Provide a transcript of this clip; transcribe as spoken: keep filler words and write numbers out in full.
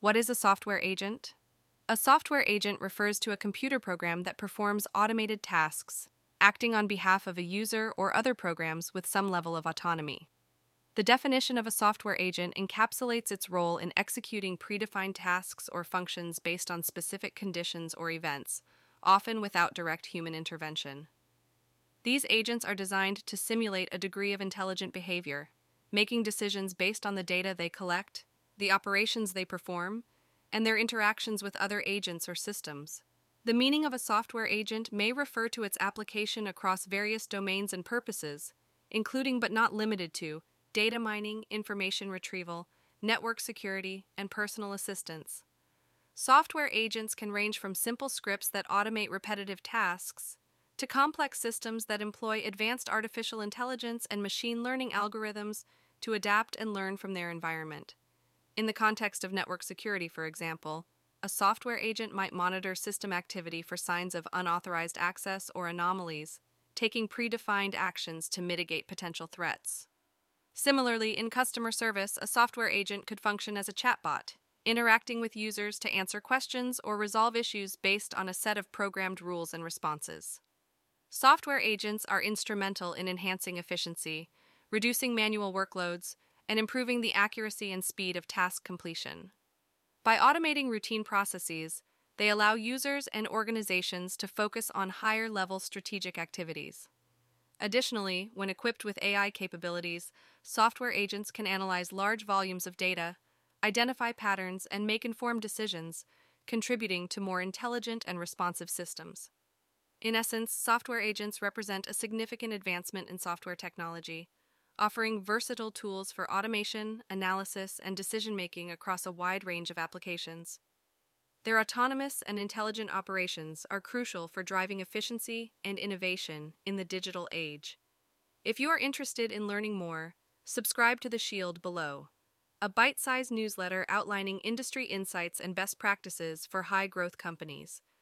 What is a software agent? A software agent refers to a computer program that performs automated tasks, acting on behalf of a user or other programs with some level of autonomy. The definition of a software agent encapsulates its role in executing predefined tasks or functions based on specific conditions or events, often without direct human intervention. These agents are designed to simulate a degree of intelligent behavior, making decisions based on the data they collect, the operations they perform, and their interactions with other agents or systems. The meaning of a software agent may refer to its application across various domains and purposes, including but not limited to data mining, information retrieval, network security, and personal assistance. Software agents can range from simple scripts that automate repetitive tasks to complex systems that employ advanced artificial intelligence and machine learning algorithms to adapt and learn from their environment. In the context of network security, for example, a software agent might monitor system activity for signs of unauthorized access or anomalies, taking predefined actions to mitigate potential threats. Similarly, in customer service, a software agent could function as a chatbot, interacting with users to answer questions or resolve issues based on a set of programmed rules and responses. Software agents are instrumental in enhancing efficiency, reducing manual workloads, and improving the accuracy and speed of task completion. By automating routine processes, they allow users and organizations to focus on higher-level strategic activities. Additionally, when equipped with A I capabilities, software agents can analyze large volumes of data, identify patterns, and make informed decisions, contributing to more intelligent and responsive systems. In essence, software agents represent a significant advancement in software technology, offering versatile tools for automation, analysis, and decision-making across a wide range of applications. Their autonomous and intelligent operations are crucial for driving efficiency and innovation in the digital age. If you are interested in learning more, subscribe to The Shield below, a bite-sized newsletter outlining industry insights and best practices for high-growth companies.